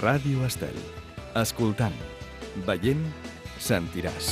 Ràdio Estel. Escoltant, veient, sentiràs.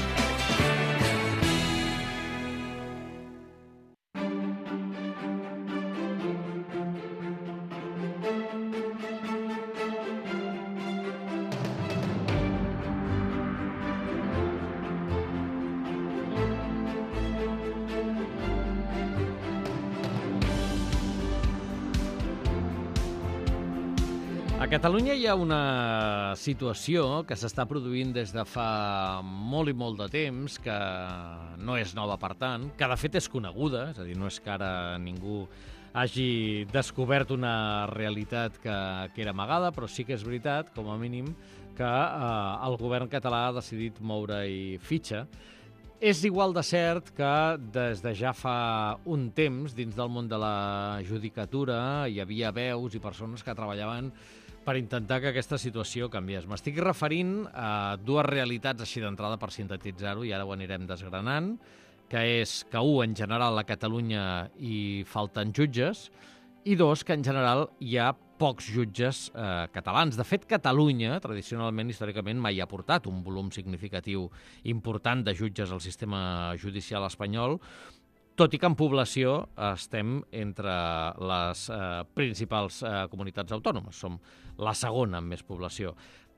A Catalunya hi ha una situació que s'està produint des de fa molt i molt de temps, que no és nova per tant, que de fet és coneguda, és a dir, no és que ara ningú hagi descobert una realitat que era amagada, però sí que és veritat, com a mínim, que el govern català ha decidit moure-hi fitxa. És igual de cert que des de ja fa un temps, dins del món de la judicatura, hi havia veus i persones que treballaven per intentar que aquesta situació canviés. M'estic referint a dues realitats així d'entrada per sintetitzar-ho, i ara ho anirem desgranant, que és que, en general a Catalunya hi falten jutges, i dos, que en general hi ha pocs jutges catalans. De fet, Catalunya, tradicionalment, històricament, mai ha portat un volum significatiu important de jutges al sistema judicial espanyol, tot i que en població estem entre les principals comunitats autònomes. Som la segona amb més població.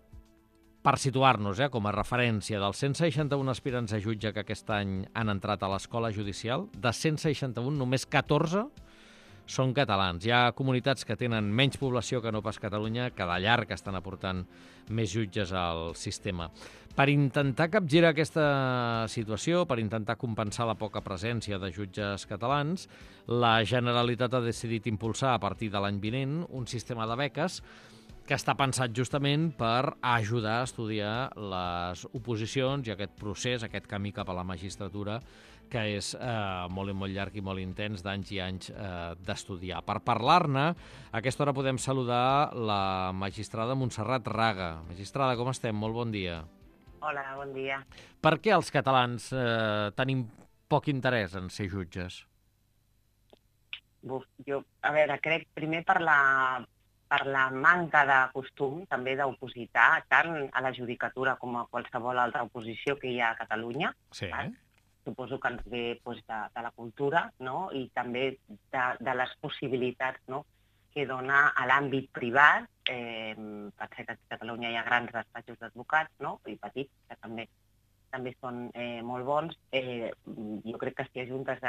Per situar-nos, com a referència, dels 161 aspirants a jutge que aquest any han entrat a l'escola judicial, de 161, només 14 són catalans. Hi ha comunitats que tenen menys població que no pas Catalunya, que de llarg estan aportant més jutges al sistema. Per intentar capgirar aquesta situació, per intentar compensar la poca presència de jutges catalans, la Generalitat ha decidit impulsar a partir de l'any vinent un sistema de beques que està pensat justament per ajudar a estudiar les oposicions i aquest procés, aquest camí cap a la magistratura, que és molt i molt llarg i molt intens, d'anys i anys d'estudiar. Per parlar-ne, a aquesta hora podem saludar la magistrada Montserrat Raga. Magistrada, com estem? Molt bon dia. Hola, bon dia. Per què els catalans tenim poc interès en ser jutges? Crec primer per la manca de costum també d'opositar tant a la judicatura com a qualsevol altra oposició que hi ha a Catalunya. Sí. Suposo que ens ve de la cultura, no? I també de les possibilitats, no?, que dona a l'àmbit privat. Potser que a Catalunya hi ha grans despatxos d'advocats, no?, i petits, que també són molt bons. Jo crec que si ajuntes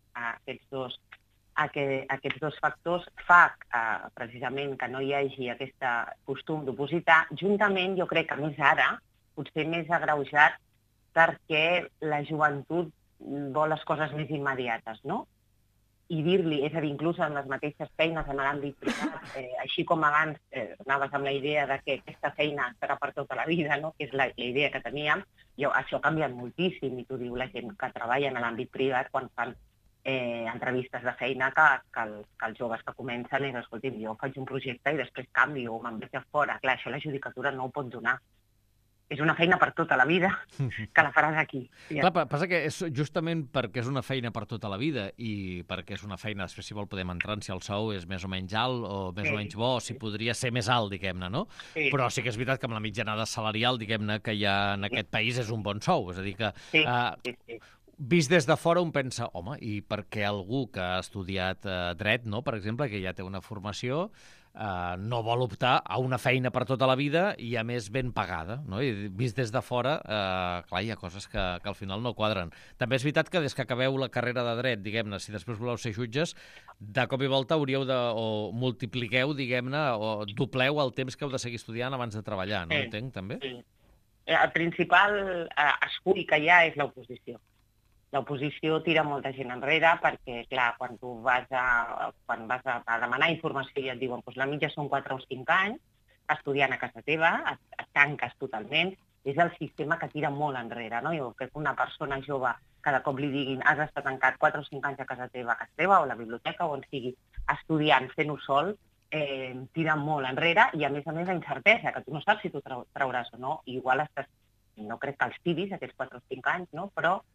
aquests dos factors fa precisament que no hi hagi aquest costum d'opositar. Juntament, jo crec que més ara, potser més agreujat, perquè la joventut vol les coses més immediates, no? I dir-li, és a dir, inclús en les mateixes feines en l'àmbit privat, així com abans anaves amb la idea de que aquesta feina serà per tota la vida, no?, que és la idea que teníem, això ha canviat moltíssim, i t'ho diu la gent que treballa en l'àmbit privat quan fan entrevistes de feina, que els joves que comencen és, escolti'm, jo faig un projecte i després canvio o me'n vaig a fora. Clar, això la judicatura no ho pot donar. És una feina per tota la vida, que la faràs aquí. Clar, passa que és justament perquè és una feina per tota la vida i perquè és una feina, després si vol podem entrar en si el sou és més o menys alt o més o menys bo, si podria ser més alt, diguem-ne, no? Sí. Però sí que és veritat que amb la mitjanada salarial, diguem-ne, que hi ha en aquest país és un bon sou. És a dir que, vist des de fora, un pensa, home, i per què algú que ha estudiat dret, no?, per exemple, que ja té una formació, no vol optar a una feina per tota la vida i, a més, ben pagada, no? I vist des de fora, clar, hi ha coses que al final no quadren. També és veritat que des que acabeu la carrera de dret, diguem-ne, si després voleu ser jutges, de cop i volta hauríeu o multipliqueu, diguem-ne, o dobleu el temps que heu de seguir estudiant abans de treballar, no? Entenc, també? Sí. El principal escull que hi ha és l'oposició. L'oposició tira molta gent enrere perquè, clar, quan vas a demanar informació i et diuen que la mitja són 4 o 5 anys estudiant a casa teva, et tanques totalment, és el sistema que tira molt enrere, no? Jo crec que una persona jove cada cop li diguin has d'estar tancat 4 o 5 anys a casa teva o a la biblioteca o on sigui, estudiant, fent-ho sol, tira molt enrere i, a més la incertesa, que tu no saps si tu trauràs o no. I igual no crec que els tiris aquests 4 o 5 anys, no? Però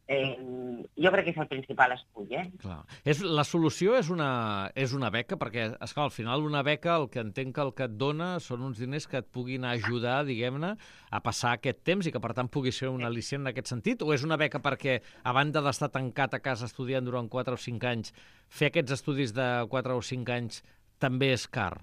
Jo crec que és el principal escull, Clar. La solució és una beca, perquè, esclar, al final una beca el que entenc que el que et dona són uns diners que et puguin ajudar, diguem-ne, a passar aquest temps i que, per tant, pugui ser un al·licient en aquest sentit? O és una beca perquè, a banda d'estar tancat a casa estudiant durant 4 o 5 anys, fer aquests estudis de 4 o 5 anys també és car?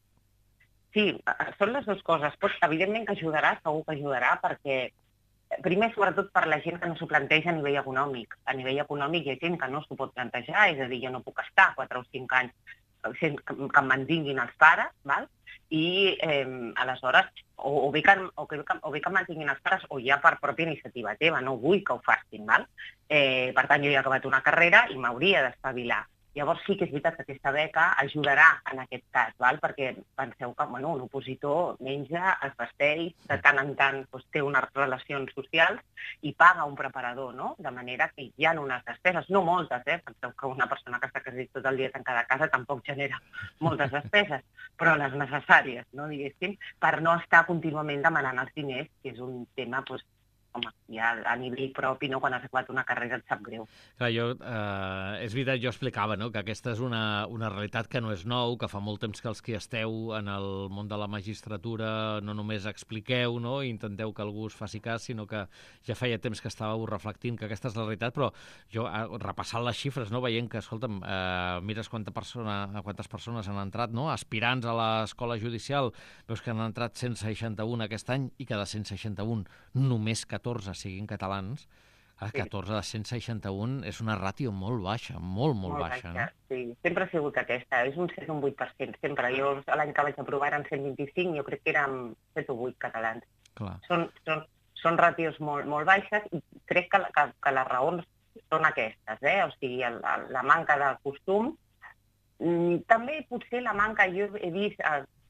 Sí, són les dues coses. Evidentment que ajudarà, segur que ajudarà, perquè primer, sobretot per la gent que no s'ho planteja a nivell econòmic. A nivell econòmic hi ha gent que no s'ho pot plantejar, és a dir, jo no puc estar 4 o 5 anys sent que em mantinguin els pares, val? I aleshores, o bé que em mantinguin els pares, o ja per pròpia iniciativa teva, no vull que ho facin, val? Per tant, jo ja he acabat una carrera i m'hauria d'espavilar. Llavors sí que és veritat que aquesta beca ajudarà en aquest cas, val? Perquè penseu que un opositor menja, es vesteix, de tant en tant té unes relacions socials i paga un preparador, no? De manera que hi ha unes despeses, no moltes, penseu que una persona que està quasi tot el dia tancada a casa tampoc genera moltes despeses, però les necessàries, no, diguéssim, per no estar contínuament demanant els diners, que és un tema, home, ja a nivell propi, no? Quan has acabat una carrera et sap greu. Clar, és veritat, jo explicava, no?, que aquesta és una realitat que no és nou, que fa molt temps que els que esteu en el món de la magistratura no només expliqueu, no?, i intenteu que algú us faci cas, sinó que ja feia temps que estàveu reflectint que aquesta és la realitat, però jo, repassant les xifres, no?, veient que, escolta'm, mires quantes persones han entrat, no?, aspirants a l'escola judicial, veus que han entrat 161 aquest any i que de 161 només 14 siguin catalans, 14 de 161 és una ràtio molt baixa, molt baixa. No? Sí, sempre ha sigut aquesta, és un 7 o un 8%, sempre. Jo l'any que vaig aprovar eren 125, jo crec que érem 7 o 8 catalans. Clar. Són ràtios molt baixes i crec que les raons són aquestes, o sigui, la manca de costum. També potser la manca, jo he vist,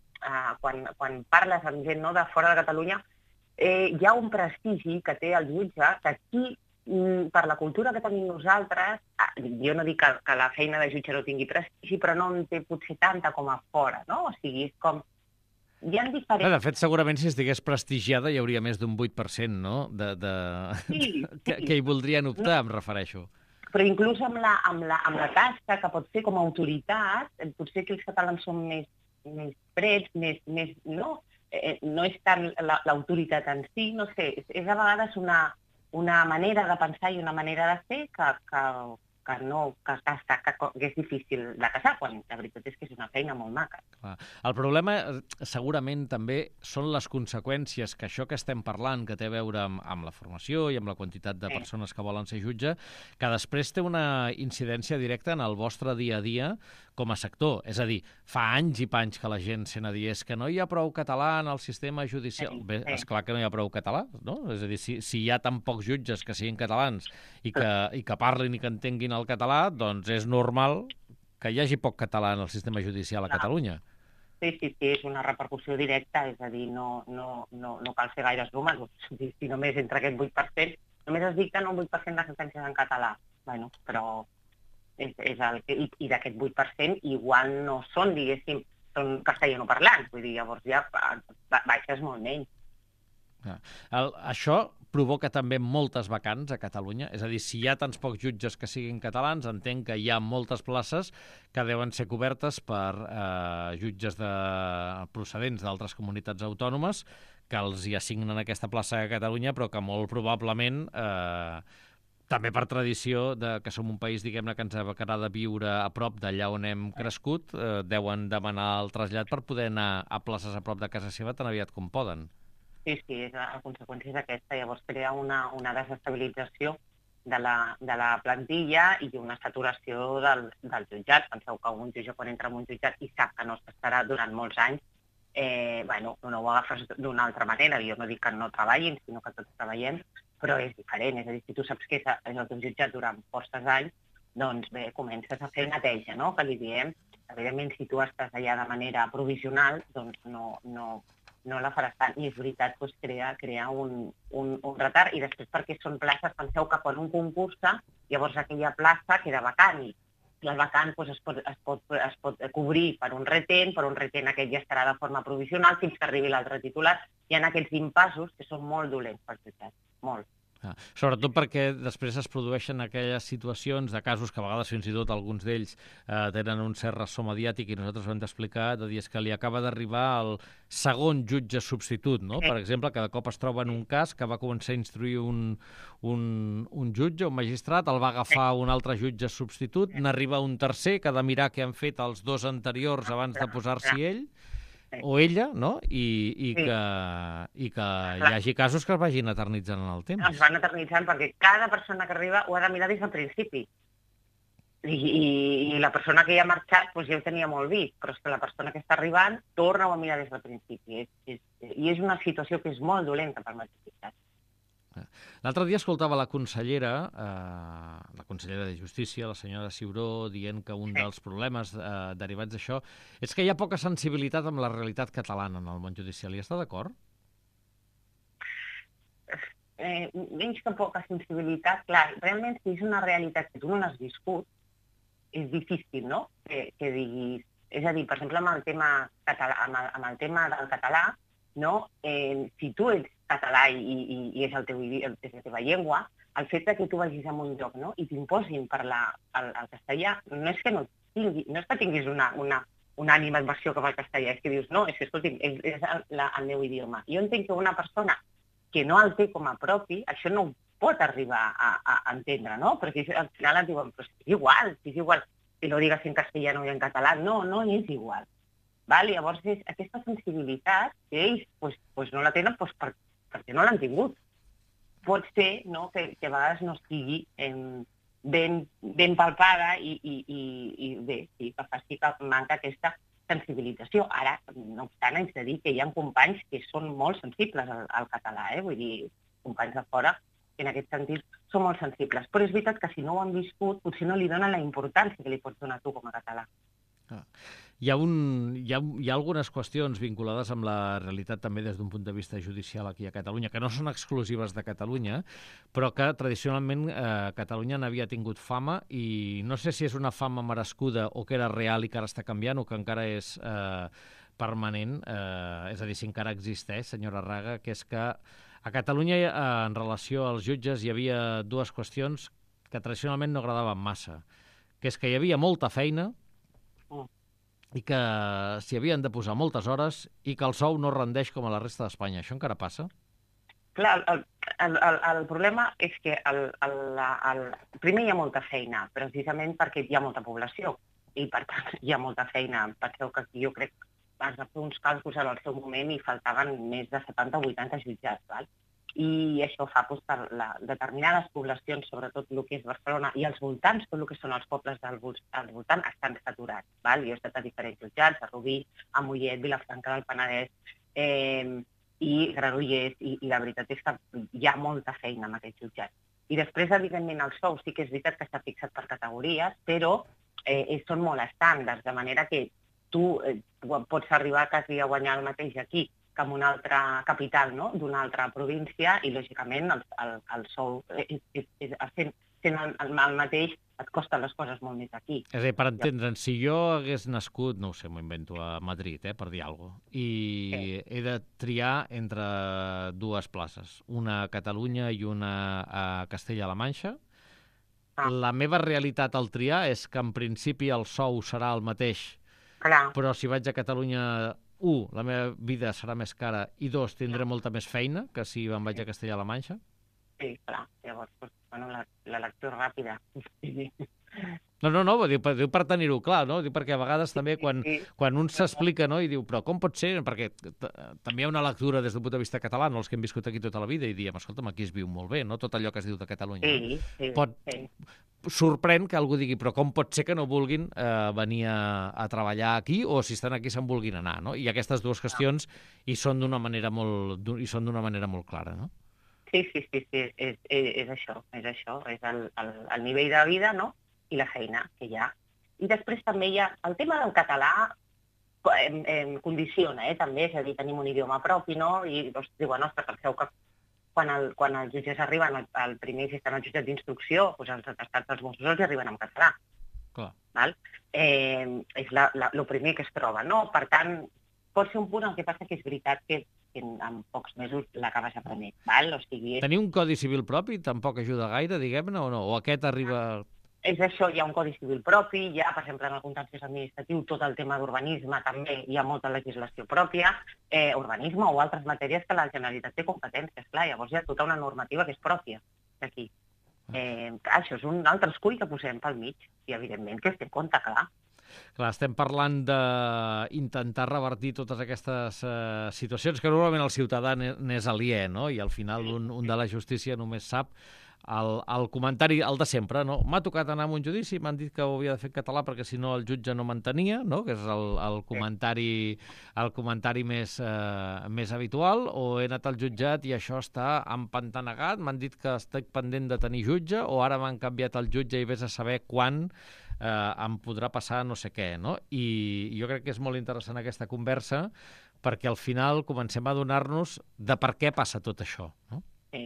quan parles amb gent de fora de Catalunya, hi ha un prestigi que té el jutge que aquí, per la cultura que tenim nosaltres, jo no dic que la feina de jutge no tingui prestigi, però no en té potser tanta com a fora, no? O sigui, és com... Hi ha diferents... De fet, segurament si estigués prestigiada hi hauria més d'un 8%, no?, Sí. que hi voldrien optar, em refereixo. Però inclús amb la tasca que pot fer com a autoritat, potser que els catalans són més freds, més no? No és tant l'autoritat en si, no sé, és a vegades una manera de pensar i una manera de fer que és difícil de casar, quan la veritat és que és una feina molt maca. El problema, segurament, també són les conseqüències que això que estem parlant, que té a veure amb la formació i amb la quantitat de persones que volen ser jutge, que després té una incidència directa en el vostre dia a dia com a sector. És a dir, fa anys i panys que la gent sent a dir és que no hi ha prou català en el sistema judicial. Bé, esclar que no hi ha prou català, no? És a dir, si hi ha tan pocs jutges que siguin catalans i que parlin i que entenguin el català, doncs és normal que hi hagi poc català en el sistema judicial a Catalunya. Sí, és una repercussió directa, és a dir, no cal fer gaires números, si només entre aquest 8%, només es dicten un 8% de sentències en català, bueno, però i d'aquest 8% igual no són, diguéssim, són castellanoparlants, vull dir, llavors ja baixes molt menys. Això provoca també moltes vacants a Catalunya, és a dir, si hi ha tants pocs jutges que siguin catalans, entenc que hi ha moltes places que deuen ser cobertes per jutges procedents d'altres comunitats autònomes que els hi assignen aquesta plaça a Catalunya, però que molt probablement, també per tradició, que som un país, diguem-ne, que ens agrada viure a prop d'allà on hem crescut, deuen demanar el trasllat per poder anar a places a prop de casa seva tan aviat com poden. Sí, la conseqüència és aquesta. Llavors crea una desestabilització de la plantilla i una saturació del jutjat. Penseu que un jutge, quan entra en un jutjat i sap que no s'estarà durant molts anys, no ho agafes d'una altra manera. Jo no dic que no treballin, sinó que tots treballem, però és diferent. És a dir, si tu saps que és el teu jutjat durant forces anys, doncs bé, comences a fer neteja, no?, que li diem. Evidentment, si tu estàs allà de manera provisional, doncs no la faràs tant. I és veritat, doncs, crear un retard. I després perquè són places, penseu que quan un concursa, llavors aquella plaça queda vacant. I el vacant es pot cobrir per un retent aquest ja estarà de forma provisional fins que arribi l'altre titular. Hi ha aquests impassos que són molt dolents per jutjats, molt. Sobretot perquè després es produeixen aquelles situacions de casos que a vegades fins i tot alguns d'ells tenen un cert ressò mediàtic i nosaltres ho hem d'explicar, de dir que li acaba d'arribar el segon jutge substitut, no? Per exemple, cada cop es troba en un cas que va començar a instruir un jutge, un magistrat, el va agafar un altre jutge substitut, n'arriba un tercer que ha de mirar què han fet els dos anteriors abans de posar-s'hi ell, o ella, no? I que hi hagi casos que es vagin eternitzant en el temps. Es van eternitzant perquè cada persona que arriba ho ha de mirar des del principi. I la persona que ja ha marxat ja ho tenia molt vist, però és que la persona que està arribant torna a mirar des del principi. I és una situació que és molt dolenta per magistrats. L'altre dia escoltava la consellera de Justícia, la senyora Ciuró, dient que un dels problemes derivats d'això és que hi ha poca sensibilitat amb la realitat catalana en el món judicial. Hi està d'acord? Menys que poca sensibilitat, clar, realment si és una realitat que tu no n'has viscut, és difícil, no?, que diguis... És a dir, per exemple, amb el tema del català, no? Si tu ets català i és la teva llengua, el fet que tu vagis a un lloc, no?, i t'imposin parlar el castellà, no és que tinguis una ànima d'aversió cap al castellà, és que dius, no, és que, escolti'm, és el meu idioma. Jo entenc que una persona que no el té com a propi, això no ho pot arribar a entendre, no? Perquè al final et diuen, però és igual, si no digues en castellano i en català, no és igual. Llavors, aquesta sensibilitat que ells no la tenen perquè no l'han tingut. Pot ser que a vegades no estigui ben palpada i bé, sí, que faci que manca aquesta sensibilització. Ara, no obstant, haig de dir que hi ha companys que són molt sensibles al català, vull dir, companys de fora que en aquest sentit són molt sensibles. Però és veritat que si no ho han viscut, potser no li donen la importància que li pots donar tu com a català. Hi ha algunes qüestions vinculades amb la realitat també des d'un punt de vista judicial aquí a Catalunya, que no són exclusives de Catalunya, però que tradicionalment Catalunya n'havia tingut fama i no sé si és una fama merescuda o que era real i que ara està canviant o que encara és permanent, és a dir, si encara existeix, senyora Raga, que és que a Catalunya en relació als jutges hi havia dues qüestions que tradicionalment no agradaven massa, que és que hi havia molta feina i que s'hi havien de posar moltes hores i que el sou no rendeix com a la resta d'Espanya. Això encara passa? Clar, el problema és que primer hi ha molta feina, precisament perquè hi ha molta població i, per tant, hi ha molta feina. Penseu que jo crec que has de fer uns càlculs en el seu moment i faltaven més de 70 o 80 jutjats, val? I això fa que determinades poblacions, sobretot el que és Barcelona i els voltants, tot el que són els pobles al voltant, estan saturats. Jo he estat a diferents jutjats, a Rubí, a Mollet, Vilafranca del Penedès i Granollers, i la veritat és que hi ha molta feina en aquests jutjats. I després, evidentment, el sou sí que és veritat que està fixat per categories, però són molt estàndards, de manera que tu pots arribar quasi a guanyar el mateix aquí que en una altra capital, no?, d'una altra província, i, lògicament, el sou, sent el mateix, et costen les coses molt més aquí. És a dir, per entendre'ns, si jo hagués nascut, no ho sé, m'ho invento, a Madrid, per dir alguna cosa, i he de triar entre dues places, una a Catalunya i una a Castella-La Manxa, la meva realitat al triar és que, en principi, el sou serà el mateix, però si vaig a Catalunya... la meva vida serà més cara, i dos, tindré molta més feina que si me'n vaig a Castella-La Manxa? Sí, clar. Llavors, la lectura ràpida. No, diu per tenir-ho clar, no? Diu perquè a vegades també quan un s'explica, no?, i diu, però com pot ser? Perquè també hi ha una lectura des d'un punt de vista català, no els que hem viscut aquí tota la vida, i diem, escolta'm, aquí es viu molt bé, no?, tot allò que es diu de Catalunya. Sorprèn que algú digui, però com pot ser que no vulguin venir a treballar aquí, o si estan aquí se'n vulguin anar, no? I aquestes dues qüestions hi són d'una manera molt clara, no? Sí, és això, és el nivell de vida, no?, i la feina que hi ha. I després també hi ha... El tema del català condiciona, també, és a dir, tenim un idioma propi, no?, i diuen, ostres, penseu que quan els jutges arriben al primer, si estan als jutjats d'instrucció, els atestats dels Mossos els arriben en català. Clar. És el primer que es troba, no? Per tant, pot ser un punt en què passa que és veritat que que en pocs mesos l'acabes aprenent. Val? O sigui, Tenir un codi civil propi tampoc ajuda gaire, diguem-ne, o no? O aquest arriba... és això, hi ha un codi civil propi, hi ha, per exemple, en el contenciós administratiu, tot el tema d'urbanisme també, hi ha molta legislació pròpia, urbanisme o altres matèries que la Generalitat té competències, clar, llavors hi ha tota una normativa que és pròpia d'aquí. Això és un altre escull que posem pel mig, i evidentment que es té en compte, clar. Clar, estem parlant d'intentar revertir totes aquestes situacions que normalment el ciutadà n'és aliè, no? I al final un de la justícia només sap el comentari, el de sempre, no? M'ha tocat anar a un judici, m'han dit que ho havia de fer en català perquè si no el jutge no m'entenia, no? Que és el comentari més habitual, o he anat al jutjat i això està empantanegat, m'han dit que estic pendent de tenir jutge, o ara m'han canviat el jutge i vés a saber quan em podrà passar no sé què, no? I jo crec que és molt interessant aquesta conversa perquè al final comencem a adonar-nos de per què passa tot això, no?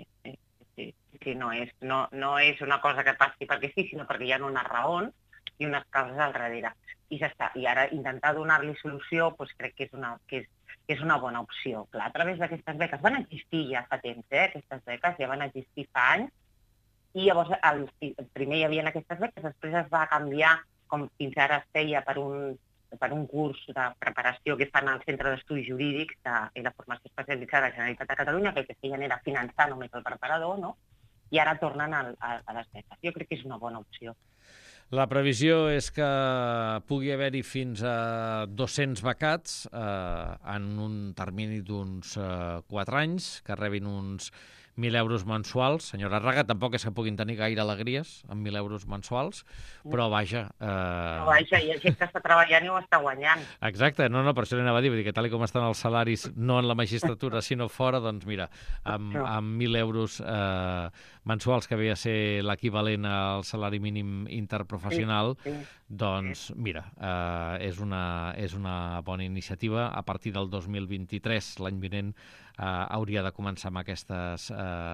Sí, no és una cosa que passi perquè sí, sinó perquè hi ha unes raons i unes causes al darrere. I ja està. I ara intentar donar-li solució doncs crec que és una bona opció. Clar, a través d'aquestes beques van existir ja fa temps, aquestes beques ja van existir fa anys, i llavors primer hi havia aquestes beques, després es va canviar, com fins ara es feia per un curs de preparació que fan al Centre d'Estudis Jurídics i la Formació Especialitzada de la Generalitat de Catalunya, que el que feien era finançar només el preparador, no? I ara tornen a les beques. Jo crec que és una bona opció. La previsió és que pugui haver-hi fins a 200 becats en un termini d'uns 4 anys, que rebin uns 1.000 euros mensuals. Senyora Raga, tampoc és que puguin tenir gaire alegries amb 1.000 euros mensuals, però vaja... Però vaja, hi ha gent que està treballant i ho està guanyant. Exacte, no, per això li anava a dir, que tal com estan els salaris, no en la magistratura, sinó fora, doncs mira, amb 1.000 euros mensuals, que havia de ser l'equivalent al salari mínim interprofessional, doncs mira, és una bona iniciativa. A partir del 2023, l'any vinent, hauria de començar amb aquestes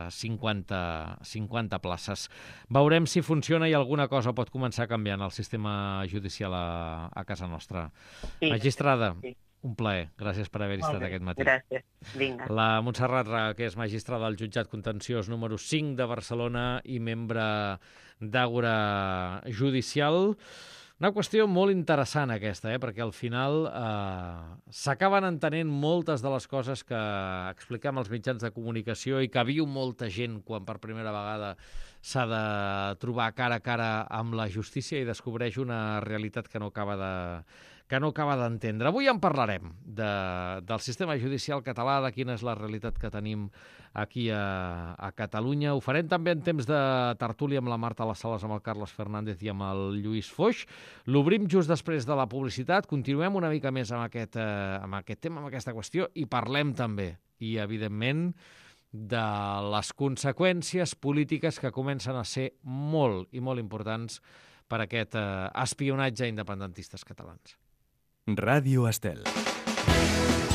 50 places. Veurem si funciona i alguna cosa pot començar a canviar en el sistema judicial a casa nostra. Sí, magistrada, un plaer. Gràcies per haver estat aquest matí. Gràcies. Vinga. La Montserrat Raga, que és magistrada del Jutjat Contenciós número 5 de Barcelona i membre d'Àgora Judicial. Una qüestió molt interessant aquesta, perquè al final s'acaben entenent moltes de les coses que expliquem als mitjans de comunicació i que viu molta gent quan per primera vegada s'ha de trobar cara a cara amb la justícia i descobreix una realitat que no acaba d'entendre. Avui en parlarem del sistema judicial català, de quina és la realitat que tenim aquí a Catalunya. Ho farem també en temps de tertúlia amb la Marta Les Sales, amb el Carles Fernández i amb el Lluís Foix. L'obrim just després de la publicitat. Continuem una mica més amb aquest tema, amb aquesta qüestió, i parlem també, i evidentment, de les conseqüències polítiques que comencen a ser molt i molt importants per aquest espionatge a independentistes catalans. Ràdio Estel.